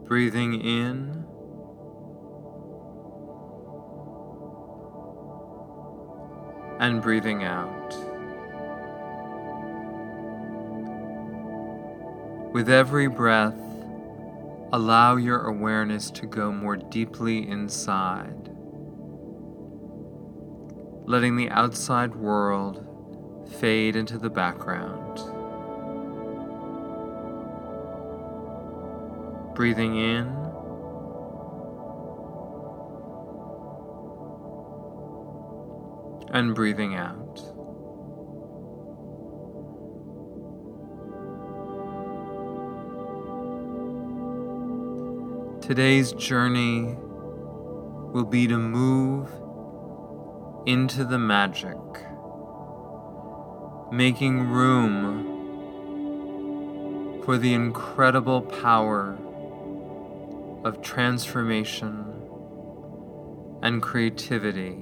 Breathing in and breathing out. With every breath, allow your awareness to go more deeply inside, letting the outside world fade into the background. Breathing in and breathing out. Today's journey will be to move into the magic, making room for the incredible power of transformation and creativity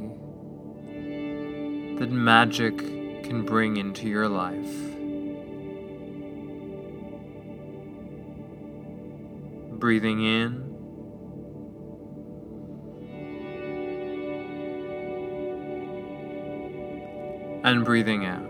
that magic can bring into your life. Breathing in and breathing out.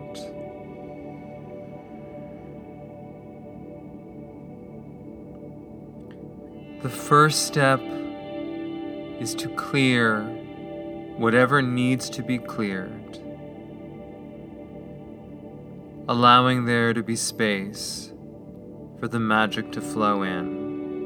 The first step is to clear whatever needs to be cleared, allowing there to be space for the magic to flow in.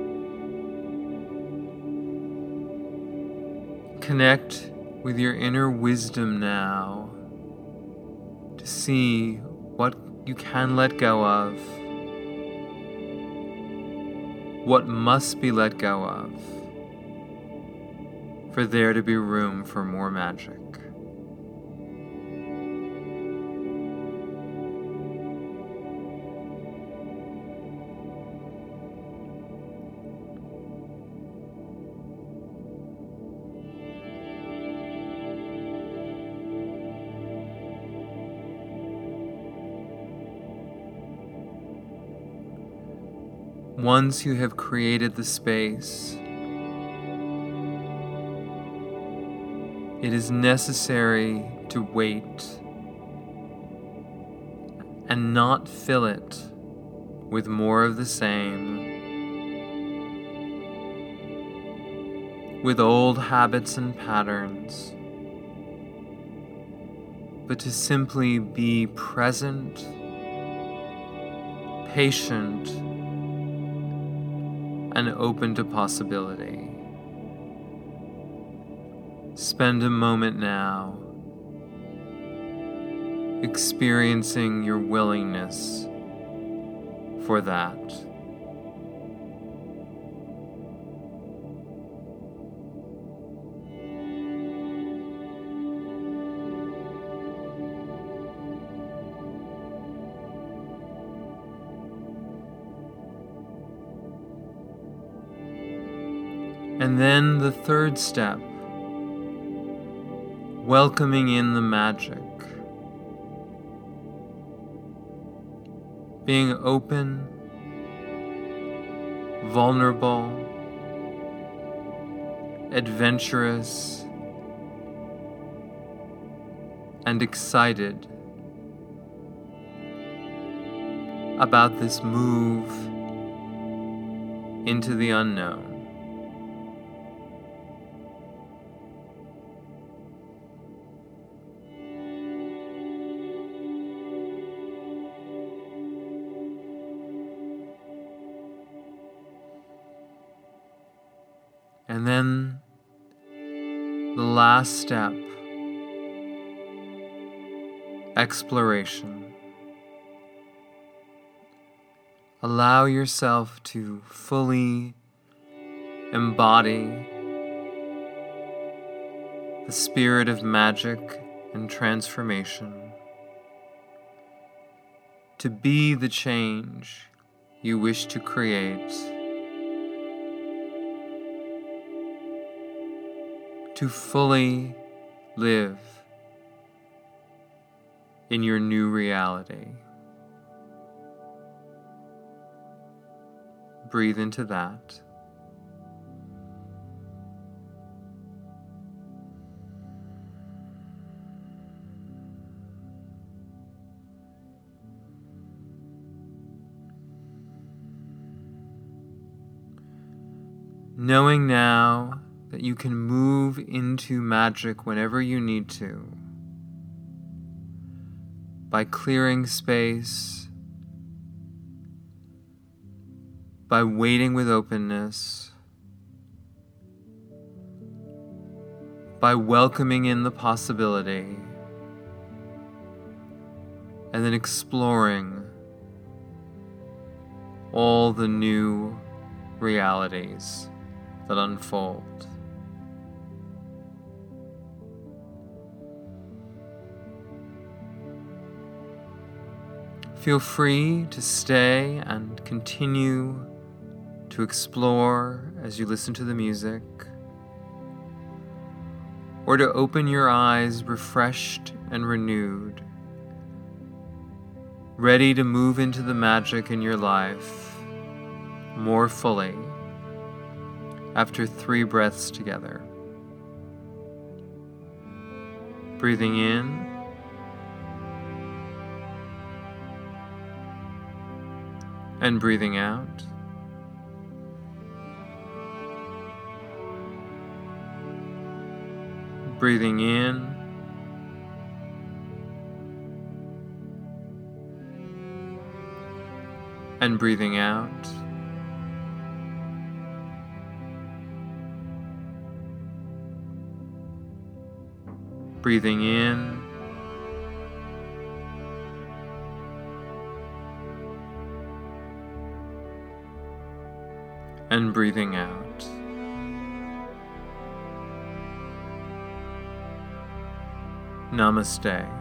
Connect with your inner wisdom now to see what you can let go of, what must be let go of, for there to be room for more magic. Once you have created the space, it is necessary to wait and not fill it with more of the same, with old habits and patterns, but to simply be present, patient, and open to possibility. Spend a moment now experiencing your willingness for that. And then the third step, welcoming in the magic, being open, vulnerable, adventurous, and excited about this move into the unknown. And then the last step, exploration. Allow yourself to fully embody the spirit of magic and transformation, to be the change you wish to create, to fully live in your new reality. Breathe into that. knowing now that you can move into magic whenever you need to, by clearing space, by waiting with openness, by welcoming in the possibility, and then exploring all the new realities that unfold. Feel free to stay and continue to explore as you listen to the music, or to open your eyes refreshed and renewed, ready to move into the magic in your life more fully after 3 breaths together. Breathing in and breathing out. Breathing in and breathing out. Breathing in and breathing out. Namaste.